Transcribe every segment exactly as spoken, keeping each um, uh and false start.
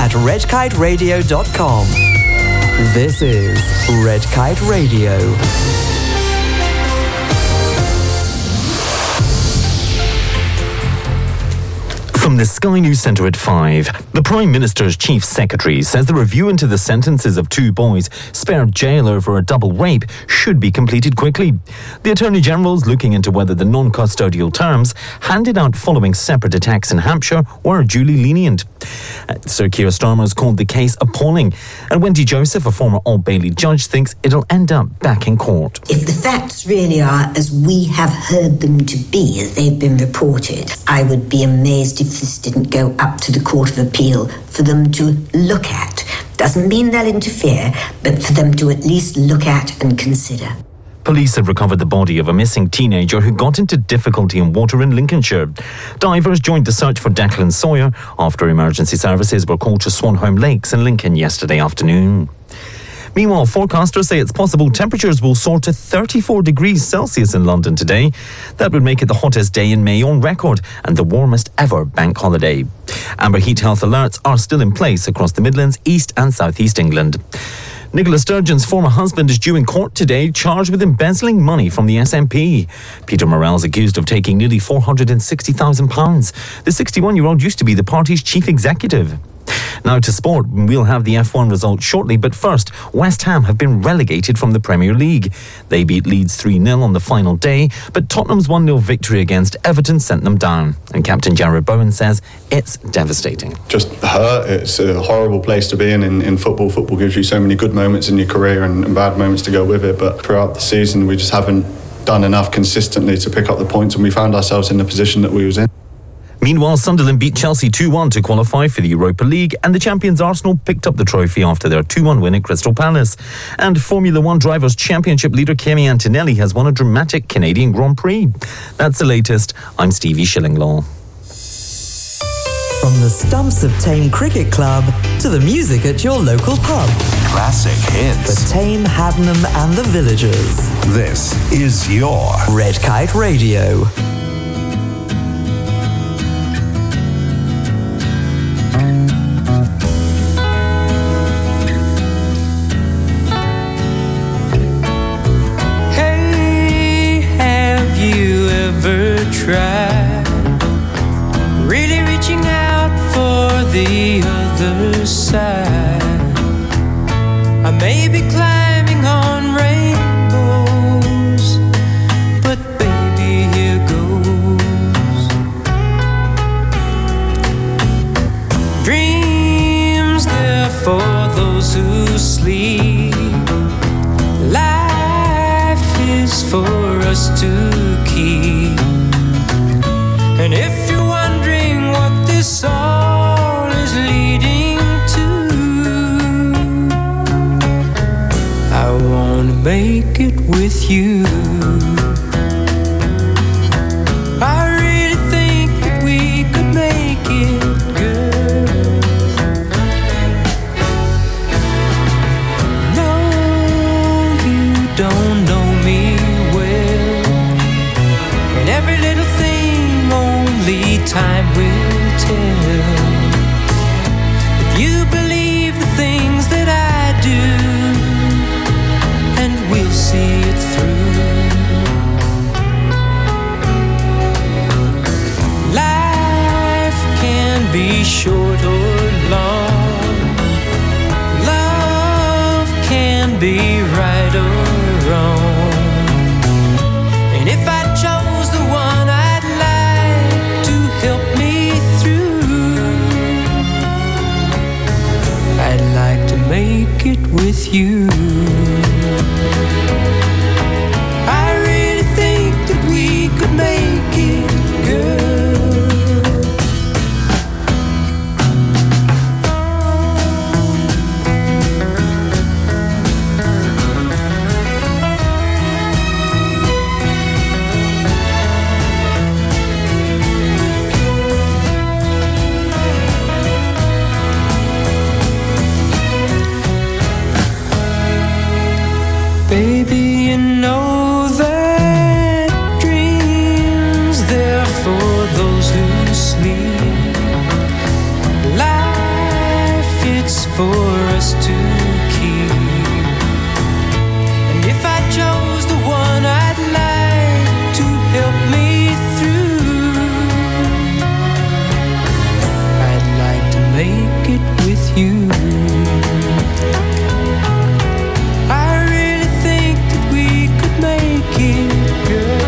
at red kite radio dot com. This is Red Kite Radio. From the Sky News Centre at five, the Prime Minister's Chief Secretary says the review into the sentences of two boys spared jail over a double rape should be completed quickly. The Attorney General's looking into whether the non-custodial terms handed out following separate attacks in Hampshire were duly lenient. Uh, Sir Keir Starmer's called the case appalling, and Wendy Joseph, a former Old Bailey judge, thinks it'll end up back in court. If the facts really are as we have heard them to be, as they've been reported, I would be amazed if this didn't go up to the Court of Appeal for them to look at. Doesn't mean they'll interfere, but for them to at least look at and consider. Police have recovered the body of a missing teenager who got into difficulty in water in Lincolnshire. Divers joined the search for Declan Sawyer after emergency services were called to Swanholme Lakes in Lincoln yesterday afternoon. Meanwhile, forecasters say it's possible temperatures will soar to thirty-four degrees Celsius in London today. That would make it the hottest day in May on record and the warmest ever bank holiday. Amber heat health alerts are still in place across the Midlands, East and South East England. Nicola Sturgeon's former husband is due in court today, charged with embezzling money from the S N P. Peter Morrell is accused of taking nearly four hundred sixty thousand pounds. The sixty-one-year-old used to be the party's chief executive. Now to sport, we'll have the F one results shortly, but first, West Ham have been relegated from the Premier League. They beat Leeds three nil on the final day, but Tottenham's one nil victory against Everton sent them down. And Captain Jarrod Bowen says it's devastating. Just hurt. It's a horrible place to be in, in in football. Football gives you so many good moments in your career and, and bad moments to go with it, but throughout the season we just haven't done enough consistently to pick up the points, and we found ourselves in the position that we was in. Meanwhile, Sunderland beat Chelsea two one to qualify for the Europa League, and the champions Arsenal picked up the trophy after their two one win at Crystal Palace. And Formula One Drivers' Championship leader Kimi Antonelli has won a dramatic Canadian Grand Prix. That's the latest. I'm Stevie Shillinglaw. From the stumps of Tame Cricket Club to the music at your local pub. Classic hits. For Tame, Haddenham and the villagers. This is your Red Kite Radio. Try really reaching out for the other side. I may be climbing on rainbows, but baby, here goes. Dreams there for those who sleep. Life is for us to keep. And if you're wondering what this all is leading to, I want to make it with you. I really think that we could make it, girl. No, you don't know me well, and every little thing only time will tell. If you believe the things that I do, and we'll see it through. Life can be short or long. Love can be right or wrong. And if I chose the one I'd like to help me through, I'd like to make it with you. I really think that we could make it, girl. Baby, you know that dreams there for those who sleep. Life for us to keep. And if I chose the one I'd like to help me through, I'd like to make it with you. I really think that we could make it, girl.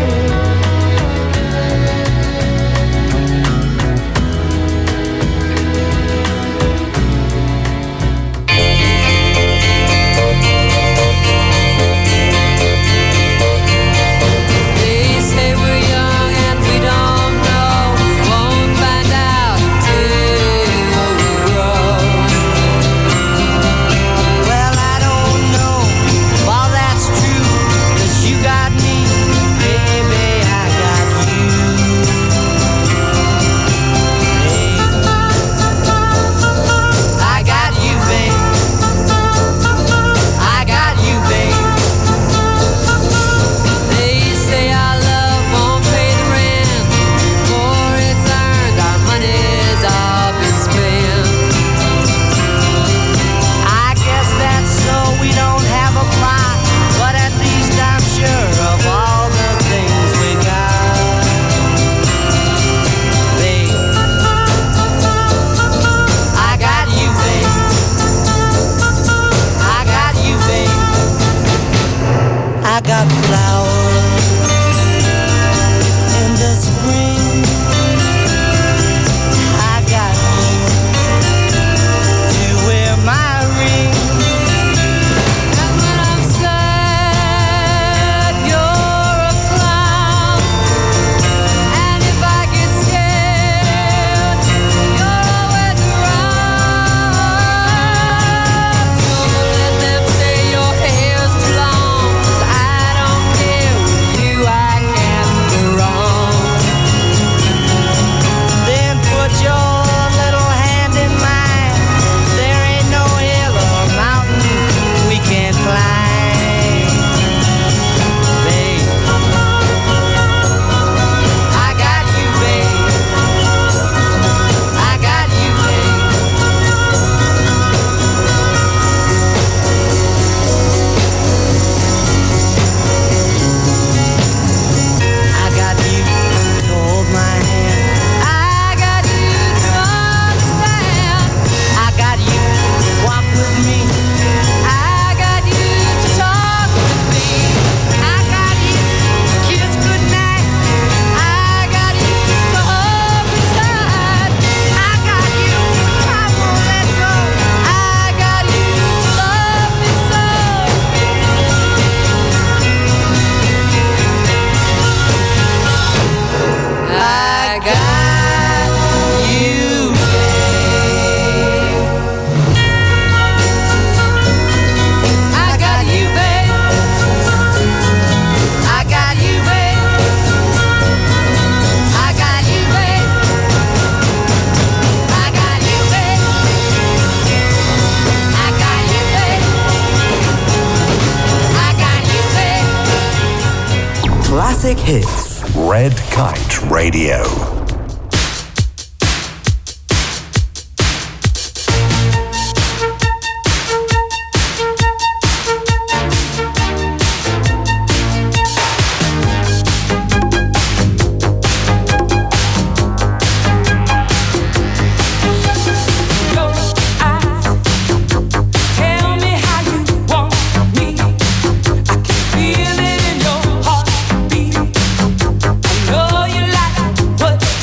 Classic Hits. Red Kite Radio. Feel it in your heartbeat. I know you like what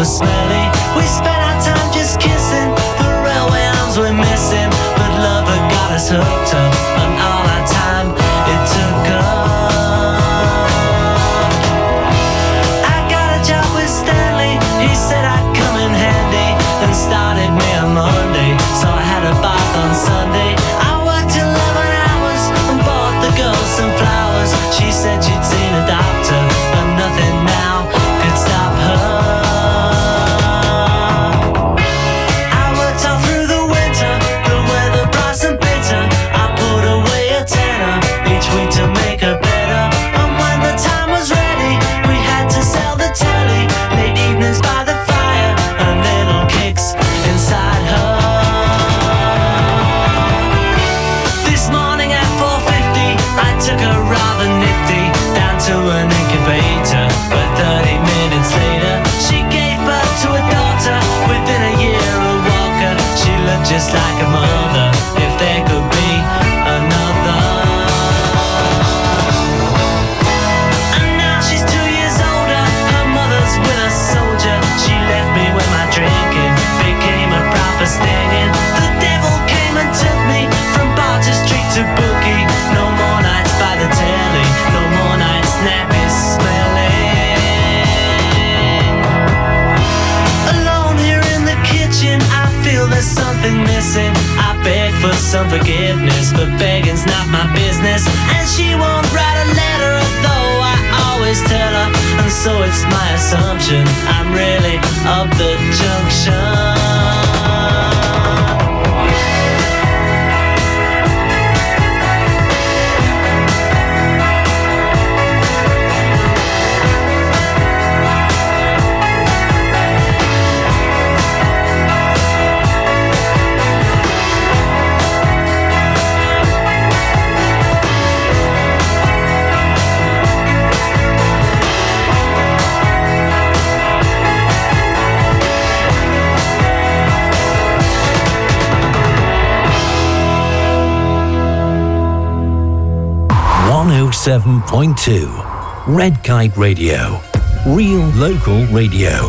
was smelly. We spent our time just kissing. The railway arms were missing, but love had got us hooked up, and all our time it took up. I got a job with Stanley. He said I'd come in handy, and started me on Monday, so I had a bath on Sunday. I worked eleven hours and bought the girl some flowers. She said she'd seen a doctor, and nothing now could stop her. I worked all through the winter, the weather bright and bitter. I put away a tenner each week to make her better. And when the time was ready, we had to sell the telly. Late evenings by the fire, and little kicks inside her. This morning at four fifty, I took her rather nifty down to an incubator, but thirty minutes later she gave birth to a daughter. Within a year a walker, she looked just like a mother, if there could be another. And now she's two years older, her mother's with a soldier. She left me when my drinking became a proper stinging. The devil came and took me from bar to street to bookie. No more nights by the telly, no more nights nappy smelling. Alone here in the kitchen, I feel there's something missing. I beg for some forgiveness, but begging's not my business. And she won't write a letter, although I always tell her. And so it's my assumption I'm really up the junction. one oh seven point two Red Kite Radio. Real local radio.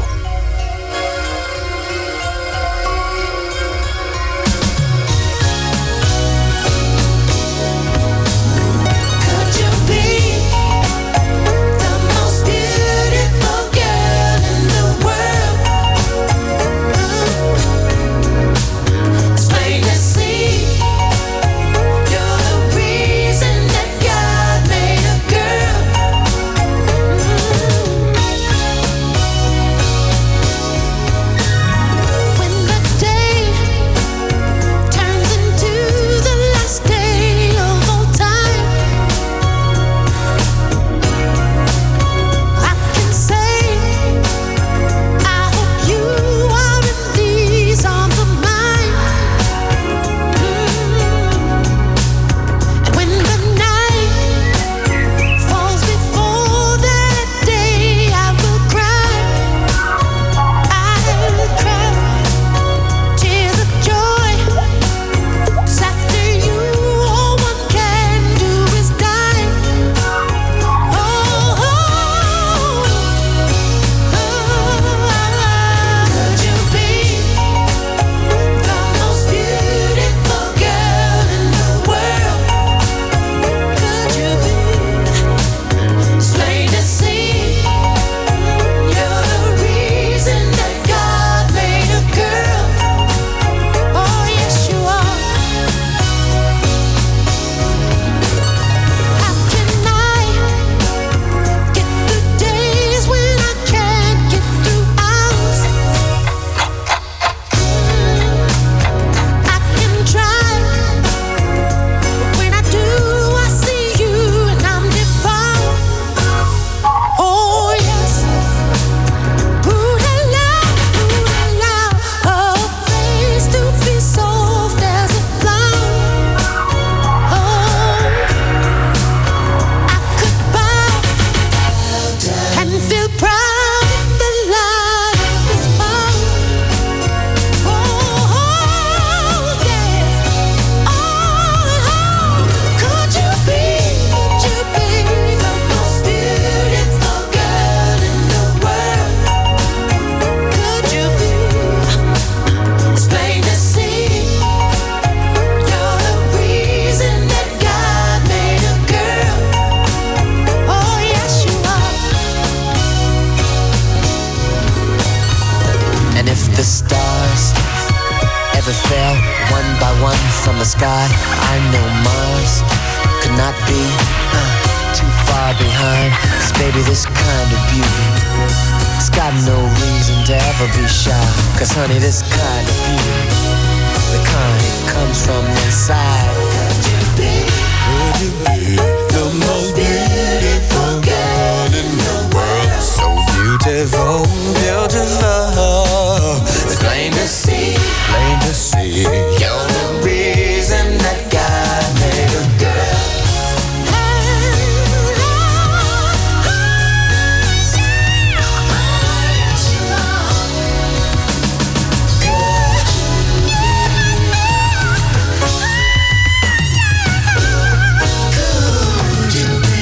fell one by one from the sky. I know Mars could not be uh, too far behind. 'Cause baby, this kind of beauty, it's got no reason to ever be shy. 'Cause honey, this kind of beauty, the kind that comes from inside. Could you be, could you be the most beautiful girl in the world? So beautiful, beautiful. It's plain to see, plain to see. You're the reason that God made a girl. Could you be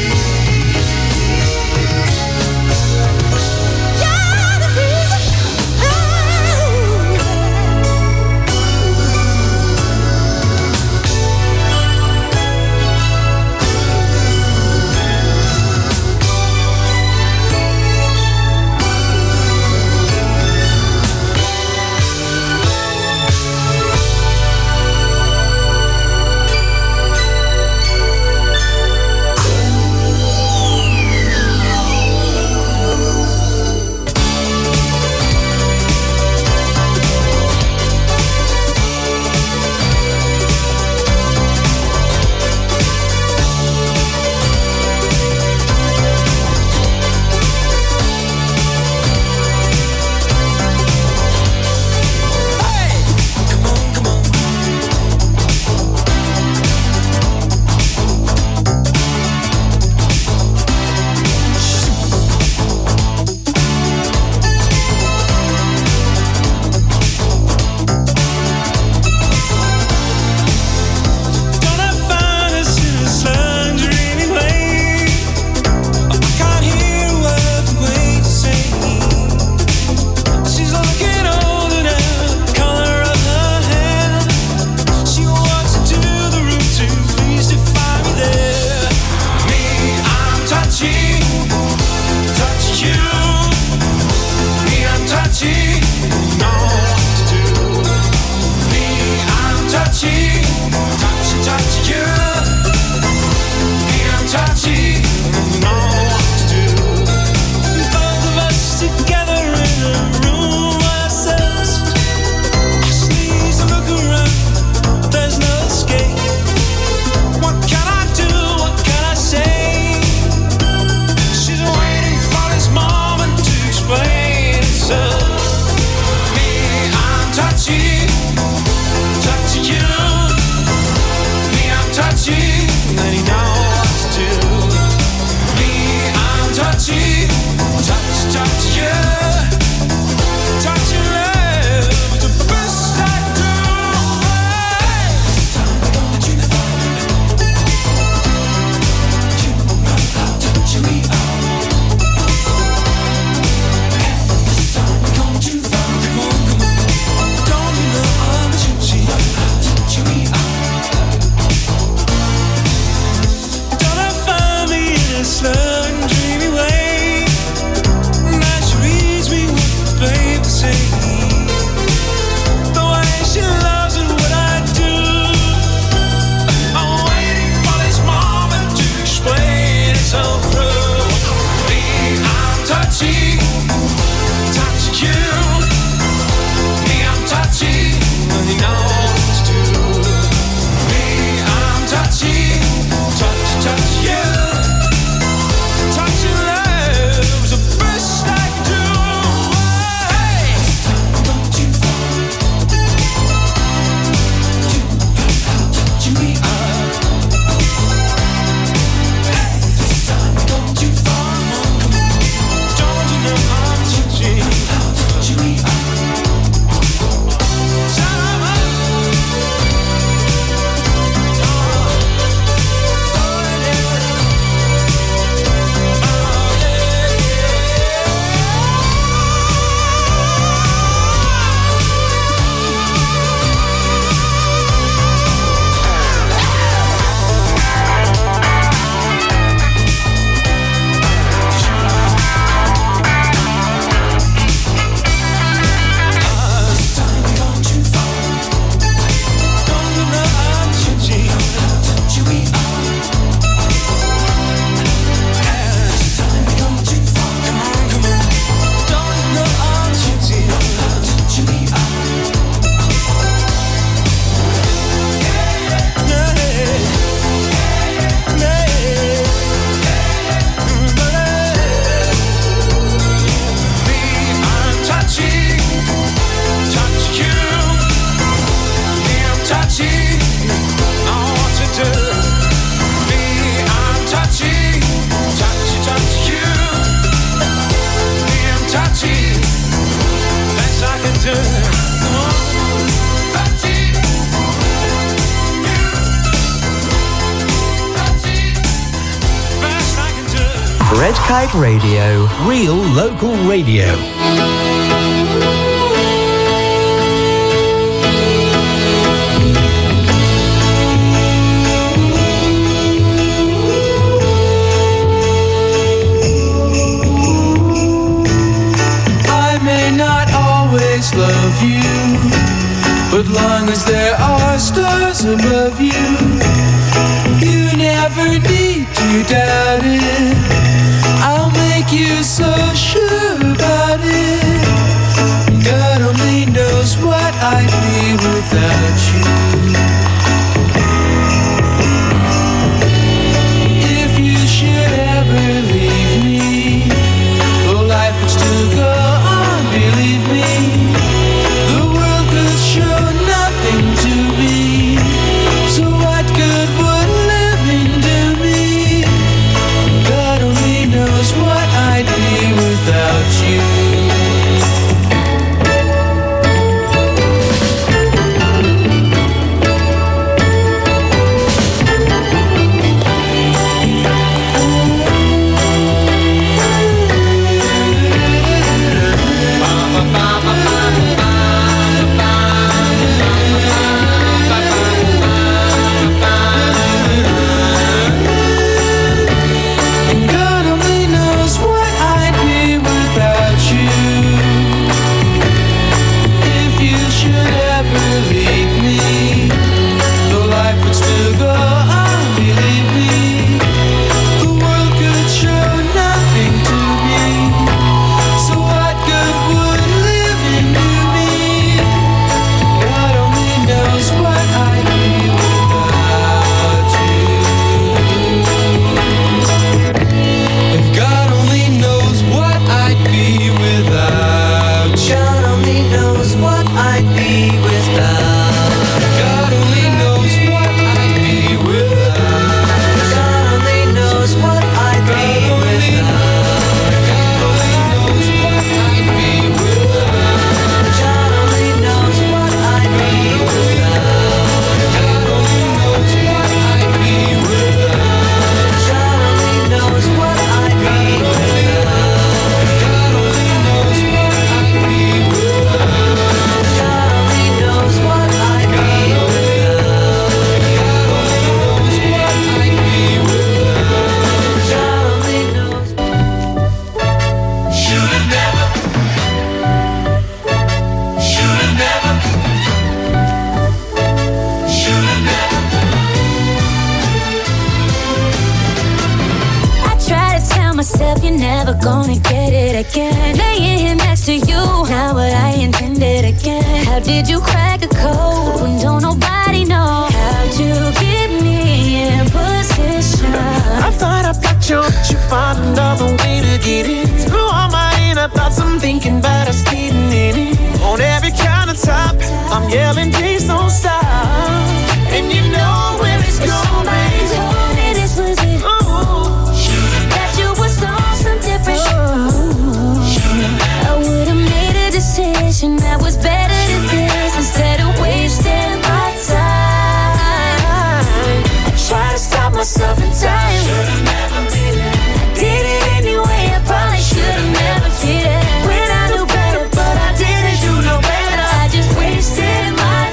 Red Kite Radio. Real local radio. I may not always love you, but long as there are stars above you, you never need to doubt it. I'll make you so sure about it. God only knows what I'd be without you. If you should ever leave me, well, life would still go on, believe me. The world could show nothing to me, so what good would living do me? God only knows what I'd be without you. God only knows what I'd be without you. If you should ever leave me, though life would still go on, believe me. The world could show nothing to me, so what good would living do me? God only knows what I'd be without you. And God only knows what I'd be without you. God only knows what I'd be without. God only knows what I'd be without. God only knows what I'd be without. God only knows what I'd be without. God only knows what I'd be without. God only knows what I'd be without. God only knows what I'd be without. God only knows what I'd be without. God only knows what I'd be without. God only knows what I'd be without. God only knows. Should've never. Should've never. Should've never. I try to tell myself you're never gonna get it again. Laying here next to you, not what I intended again. How did you crack a code when don't nobody know how to get me in position? I thought I blocked you, but you found another way to get in. Through all my inner thoughts, I'm thinking about us getting in it. On every countertop, I'm yelling, please don't stop. And you know where it's going. Somebody told me this was it, that you was on some different shit. I would've made a decision that was better than this, instead of wasting my time. I try to stop myself in time. I did it anyway, I probably should've never did it. When I knew better, but I didn't do no better. I just wasted my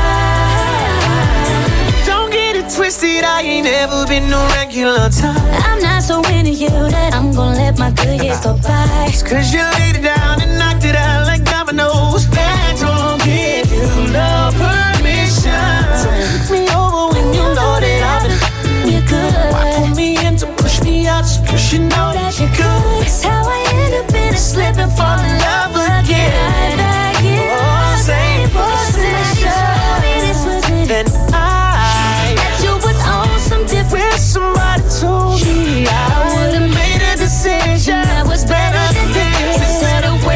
time. Don't get it twisted, I ain't ever been no regular time. I'm not so into you that I'm gonna let my good years go by. It's cause you laid it down and knocked it out like dominoes. That don't give you no permission to pick me over when you know that I've been. You're good. Why pull me in to push me out just cause you know that you're good? It's how I end up in a slip and fall in love again. Oh, same position. Then I That you was on some different. wish somebody told me I would've made a decision That was better than this, instead of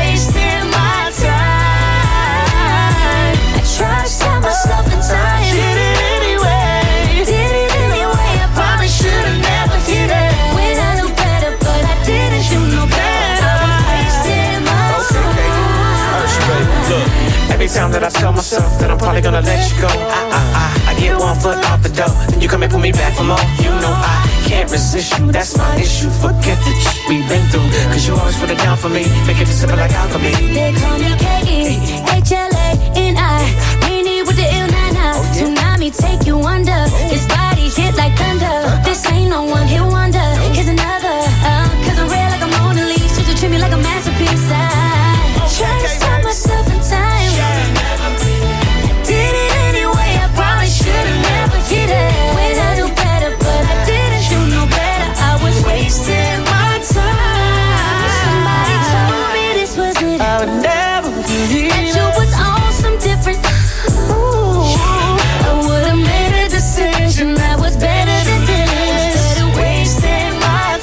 anytime that I tell myself that I'm probably gonna let you go, I, I, I, I get one foot out the door, then you come and pull me back for more. You know I can't resist you, that's my issue. Forget the shit we've been through, cause you always put it down for me, make it simple like alchemy. They call me K E H L A N I, Rainy with the ill nana. Tsunami take you under, his body hit like thunder. This ain't no one hit wonder, here's another. Uh, cause I'm real like a Mona Lisa, you treat me like a masterpiece. I try to stop myself in time, I did it anyway, I probably should've never hit it. When I knew better, but I didn't do no better, I was wasting my time. Somebody told me this was it, I would never believe that you was on some different. Ooh, I would've made a decision that was better than this, instead of wasting my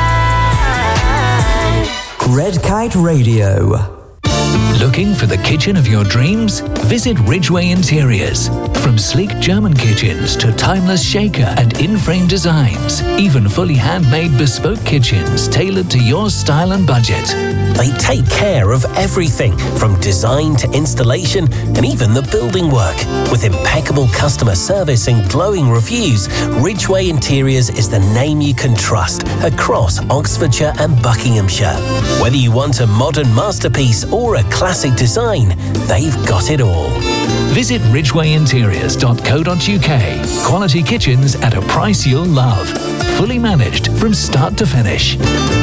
time. Red Kite Radio. Looking for the kitchen of your dreams? Visit Ridgeway Interiors. From sleek German kitchens to timeless shaker and in-frame designs, even fully handmade bespoke kitchens tailored to your style and budget. They take care of everything from design to installation and even the building work. With impeccable customer service and glowing reviews, Ridgeway Interiors is the name you can trust across Oxfordshire and Buckinghamshire. Whether you want a modern masterpiece or a classic design, they've got it all. Visit ridgeway interiors dot co dot uk. Quality kitchens at a price you'll love. Fully managed from start to finish.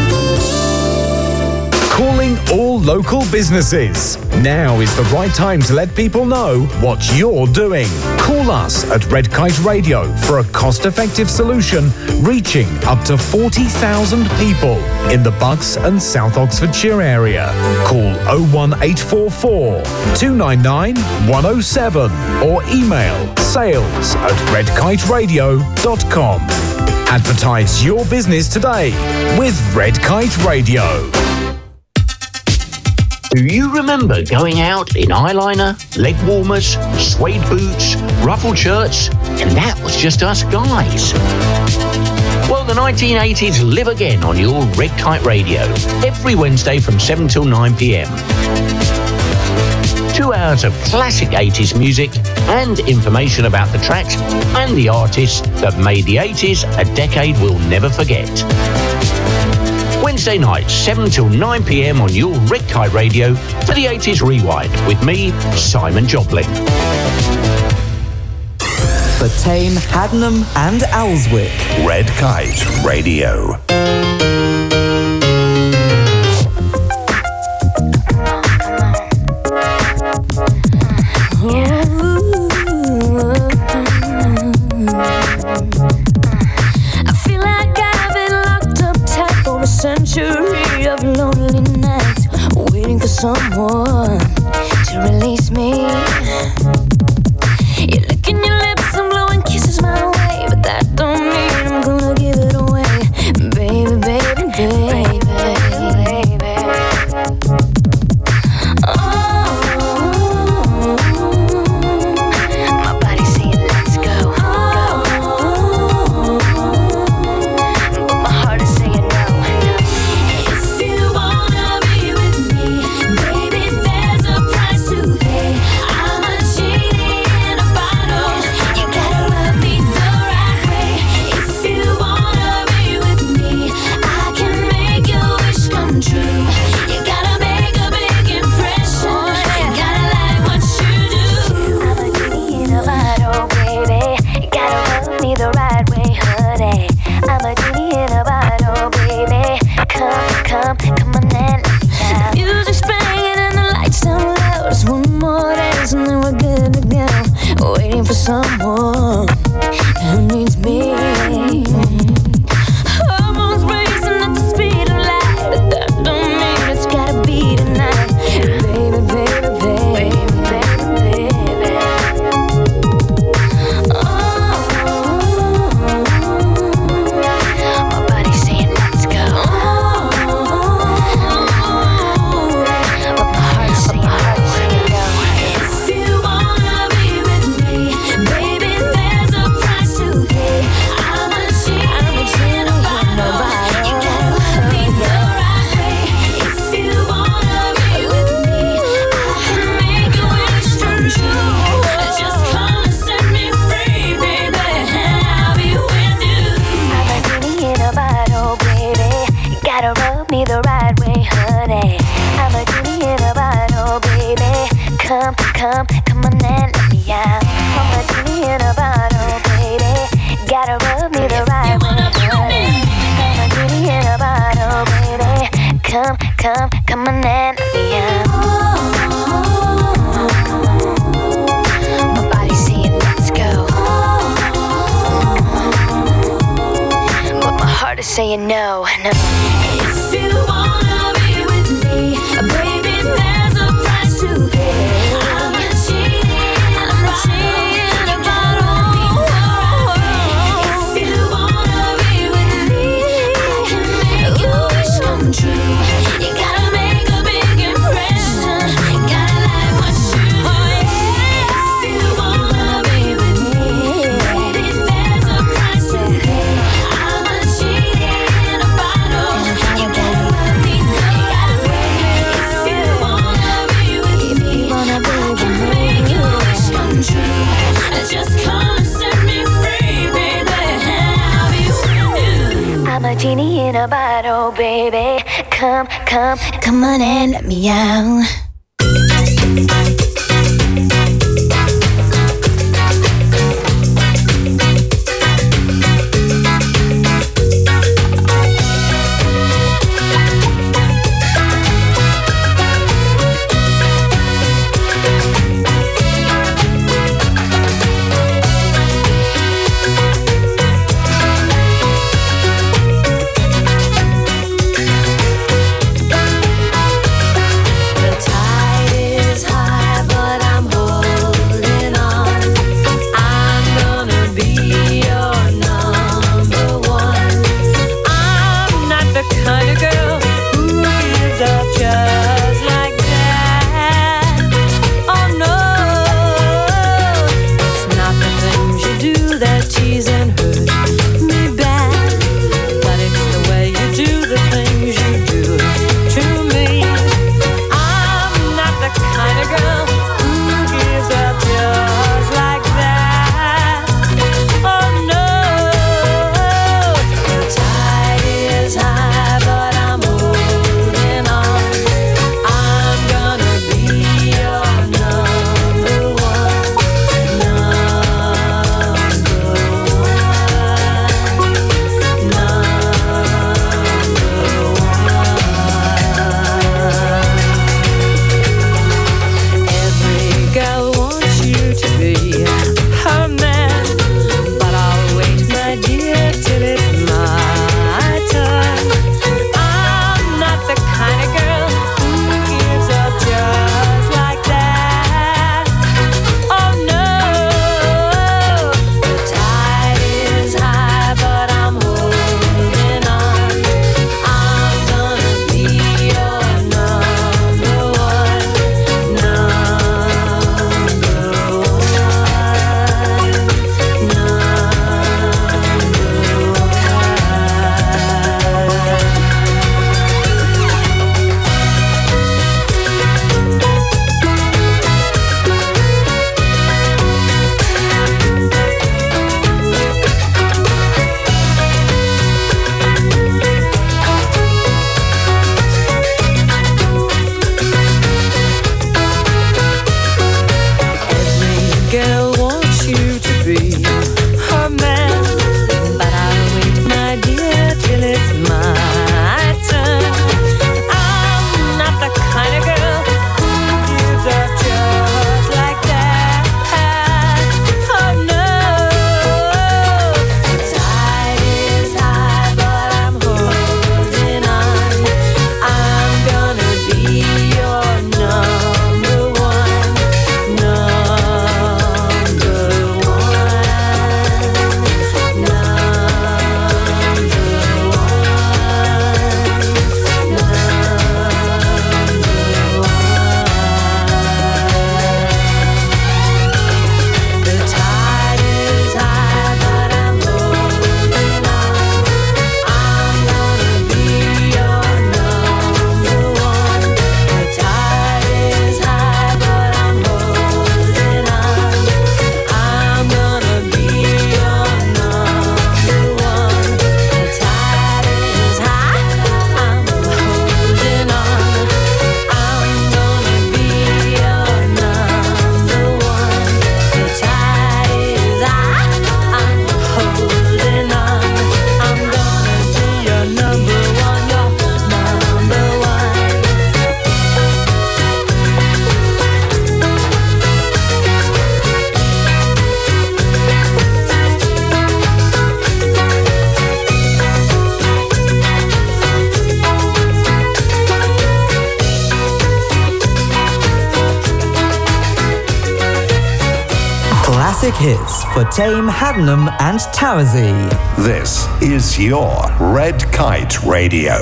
Calling all local businesses. Now is the right time to let people know what you're doing. Call us at Red Kite Radio for a cost-effective solution reaching up to forty thousand people in the Bucks and South Oxfordshire area. Call oh one eight four four, two nine nine, one oh seven or email sales at red kite radio dot com. Advertise your business today with Red Kite Radio. Do you remember going out in eyeliner, leg warmers, suede boots, ruffled shirts, and that was just us guys? Well, the nineteen eighties live again on your Red Kite Radio, every Wednesday from seven till nine p.m. Two hours of classic eighties music and information about the tracks and the artists that made the eighties a decade we'll never forget. Wednesday nights, seven till nine p.m. on your Red Kite Radio for the eighties Rewind with me, Simon Joplin. For Tame, Haddenham and Alswick. Red Kite Radio. Century of lonely nights, waiting for someone to release me. You're licking your lips and blowing kisses my way, but that don't mean I'm gonna give it away, baby, baby, baby, baby. Oh, my body's saying let's go, but my heart is saying no. Waiting for someone who needs me. Hormones racing at the speed of light, but that don't mean it's gotta be tonight. Baby, baby, baby, baby, baby. Oh, my body's saying let's go, but my heart's saying no. If you wanna be with me, baby, I'm a genie in a bottle, baby. Come, come, come on and let me out. I'm a genie in a bottle, baby. Gotta rub me the right way. I'm a genie in a bottle, baby. Come, come, come on and let me out. My body's saying let's go, but my heart is saying no, no. If you wanna be with me, baby, there's a price to pay. I'm a cheating, I'm a cheating about all. If you wanna be with me, I can make your wish come true. You gotta make a big impression. You gotta like what you do. If you wanna be with me, baby, there's a price to pay. I'm a cheating in a bottle. You gotta let me know. If you wanna be with me, I can make your wish come true. Just come and set me free, baby. I'll be with you. I'm a genie in a bottle, baby. Come, come, come on and let me out. The tide is high, but I'm holding on. I'm gonna be your number one. I'm not the kind of girl who gives up just like that. Oh no, it's not the things you do that tease and hurt me bad, but it's the way you do the things you do to me. I'm not the kind of girl who gives up just like that. Oh no, the tide is high, but I'm holding on. I'm gonna be your number one, number one, number one. Every girl wants you to be her man, but I'll wait, my dear, till it's my turn. I'm not the kind of girl who gives up just like that. Oh no, the tide is high, but I'm holding on. I'm gonna be your number one, number Every girl wants you to be her man, but I'll wait, my dear, till it's my turn. I'm not the kind of girl who gives up just like that. Oh no, the tide is high, but I'm holding on. I'm gonna be your number one, number one, number one, number classic hits for Tame, Haddenham and Towersey. This is your Red Kite Radio.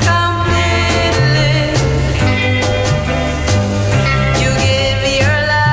You give me your love.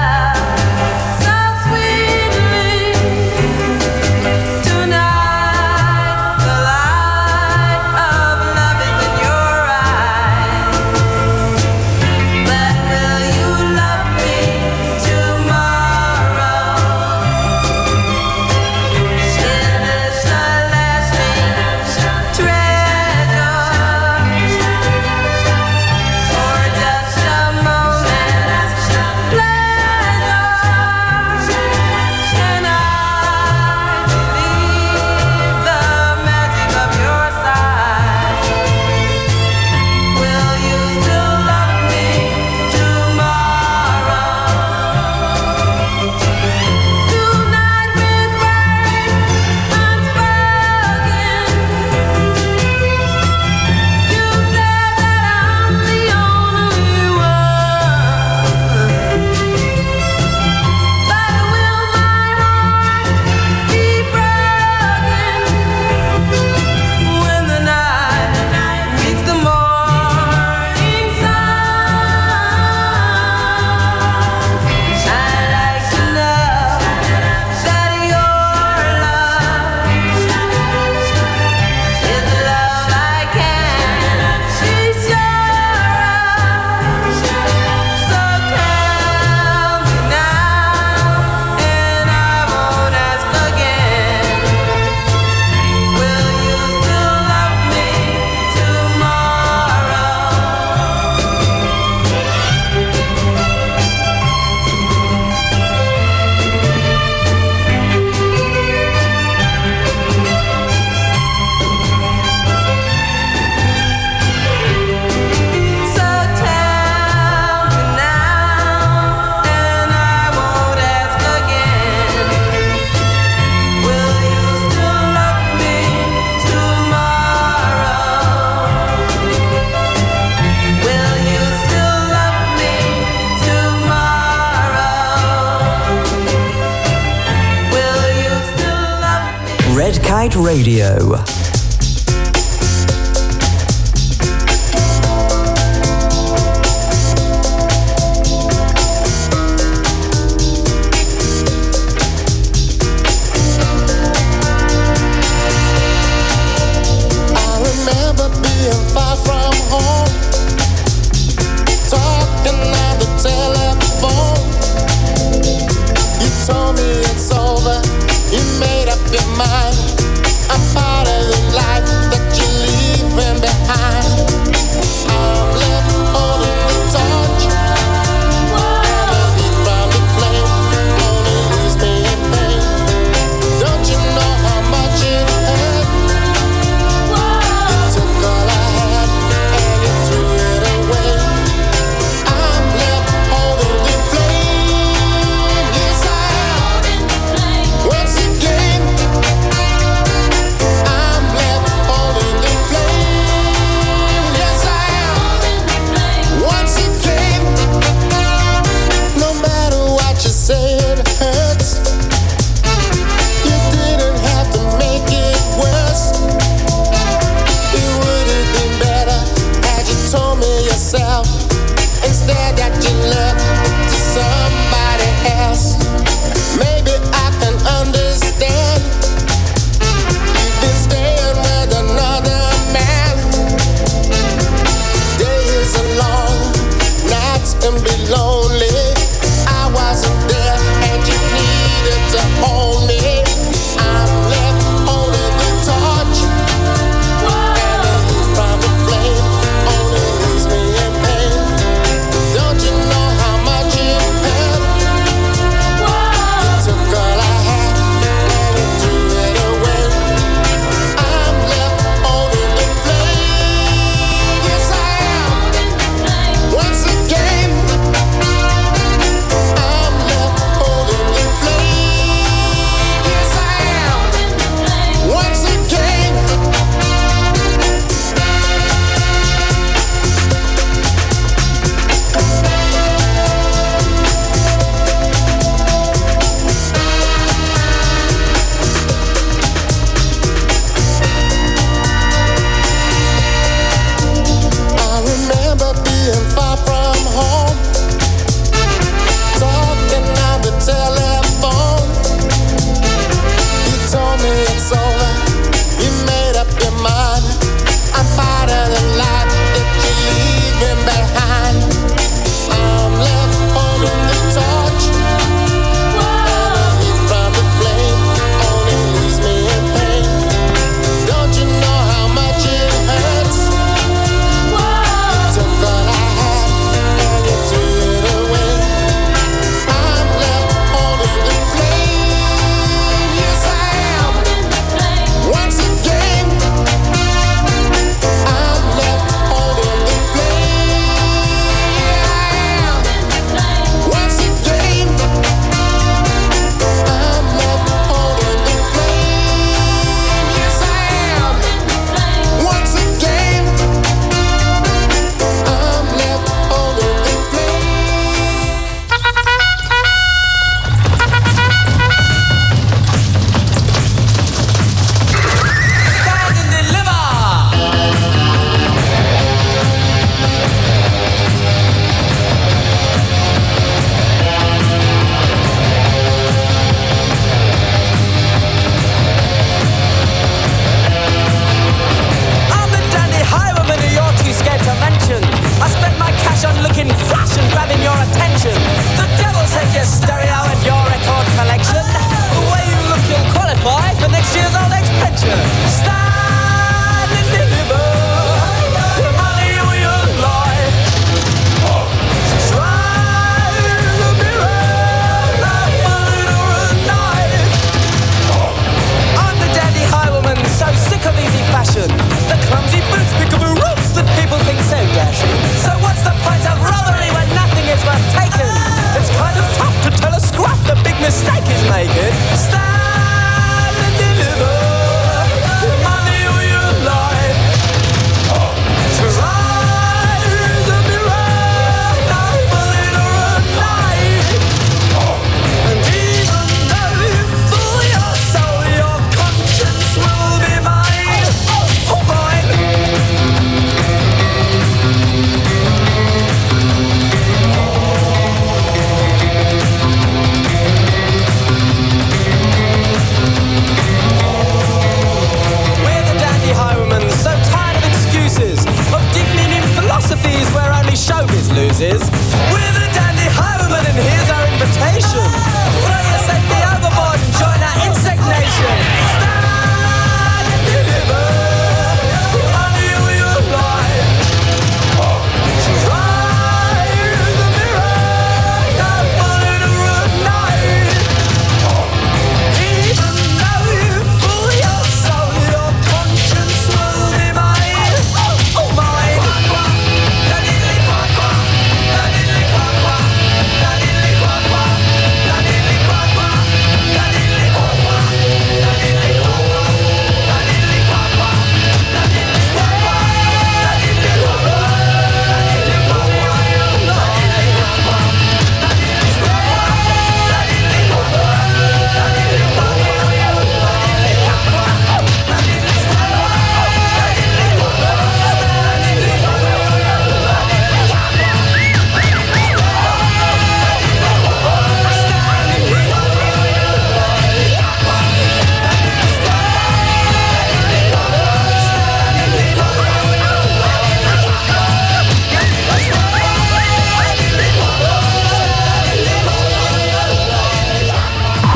Kite Radio.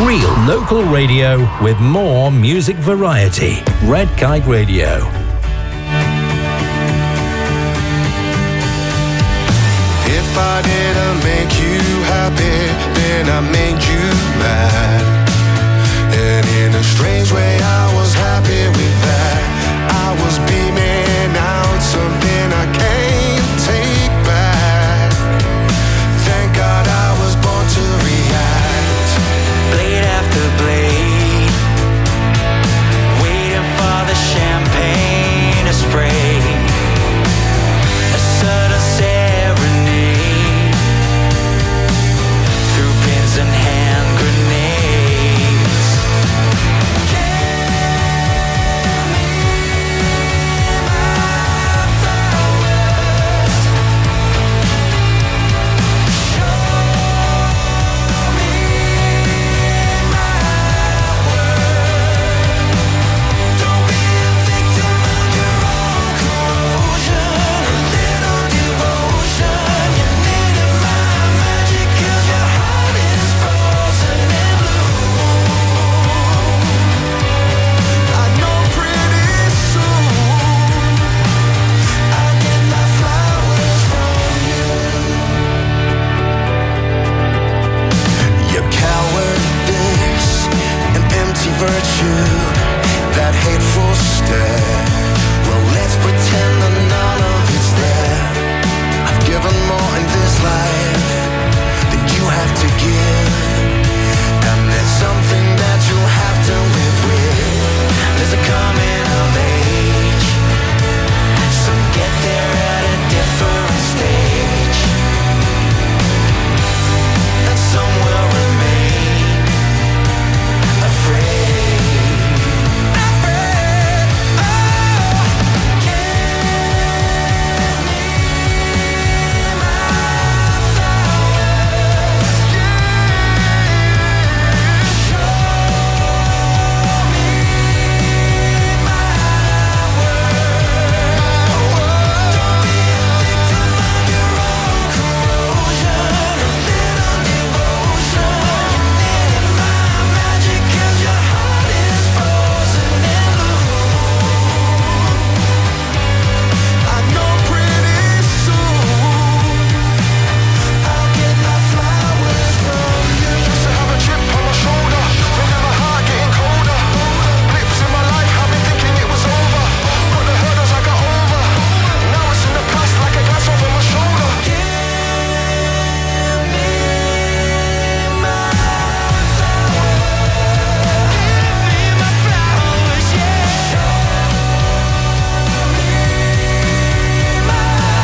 Real local radio with more music variety. Red Kite Radio. If I didn't make you happy, then I made you mad. And in a strange way, I was happy with that. I was beaming out something I can't take back. Thank God I was born to react. Blade after blade, waiting for the champagne to spray. A subtle serenade through pins and hand grenades. Give me my flowers. Show me my world. Don't be a victim of your own corrosion. A little devotion. You needed my magic 'cause your heart is frozen in blue. I know pretty soon I'll get my flowers from you. Your cowardice and empty virtue, that hateful stare. Well, let's pretend that none of it's there. I've given more in this life than you have to give, and there's something that you'll have to live with. There's a coming of age. Some get there at a different stage, and some will remain afraid. Afraid. Oh, give me my flowers. Show me my world. Don't be a victim of your own corrosion. A little devotion. You needed my magic 'cause your heart is frozen in blue. I know pretty soon I'll get my flowers from you. Used to have a chip on my shoulder, feeling my heart getting colder. Blips in my life, I've been thinking it was over, but the hurdles I got over. Now it's in the past like a glass over my shoulder. Give me my flowers, yeah. Show me my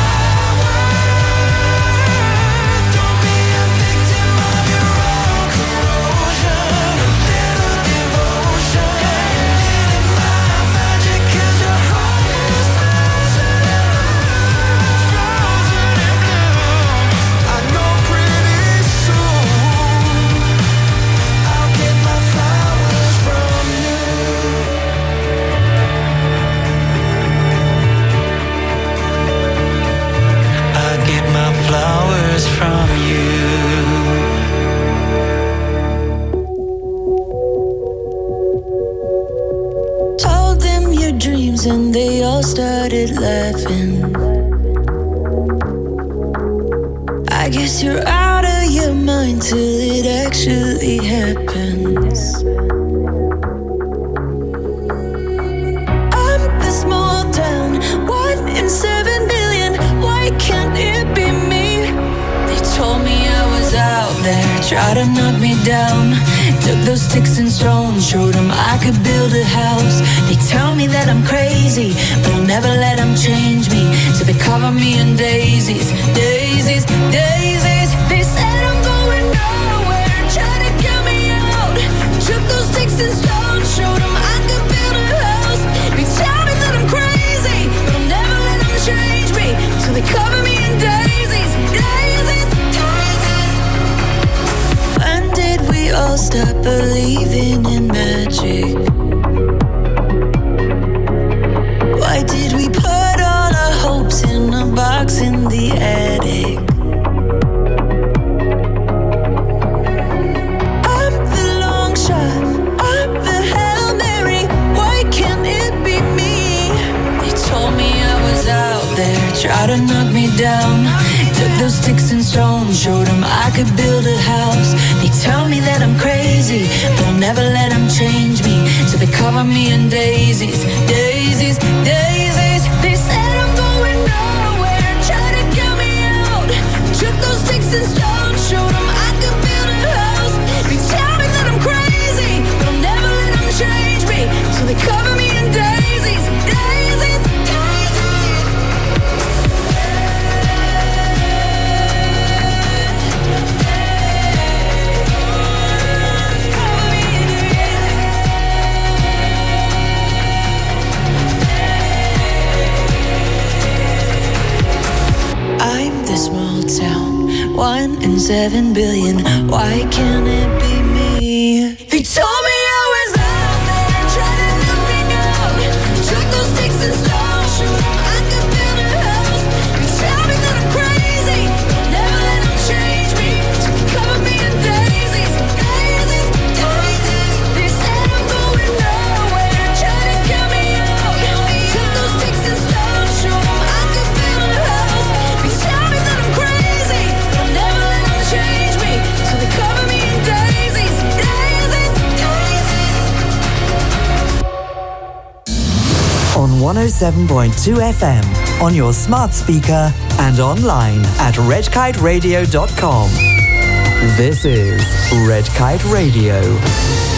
world. Don't be a victim of your own corrosion. A little devotion. You needed my magic 'cause your heart is frozen in blue. Frozen in blue. I know pretty soon I'll get my flowers from you. I get my flowers from you. Told them your dreams and they all started laughing. I guess you're out of your mind till it actually happens. I'm the small town, one in seven billion. Why can't it be me? They told me I was out there, tried to knock me down. Took those sticks and stones, showed them I could build a house. They tell me that I'm crazy, but I'll never let them change me. So they cover me in daisies, daisies, daisies. They said I'm going nowhere, trying to get me out. Took those sticks and stones, showed them I could build a house. They tell me that I'm crazy, but I'll never let them change me. So they cover me in daisies, daisies, daisies. When did we all stop believing in magic? Why did we put all our hopes in a box in the attic? I'm the long stones, showed them I could build a house. They tell me that I'm crazy, but I'll never let them change me. So they cover me in daisies, daisies, daisies. They said I'm going nowhere, try to get me out. Took those sticks and stones, showed them I could build a house. They tell me that I'm crazy, but I'll never let them change me. So they cover me in daisies, daisies, daisies. I'm this small town, one in seven billion. Why can't it be me? They told me I was out there trying to help me out. Took those sticks and stones, showed them I could build a house. They tell me that I'm crazy, but never let them change me. So they cover me in daisies, daisies, daisies. They said I'm going nowhere, trying to get me out. Took those sticks and stones, showed them I could build a house. They tell me that I'm crazy, but never let them change me. So they cover me in daisies, daisies, daisies. On one oh seven point two F M, on your smart speaker and online at red kite radio dot com. This is Red Kite Radio.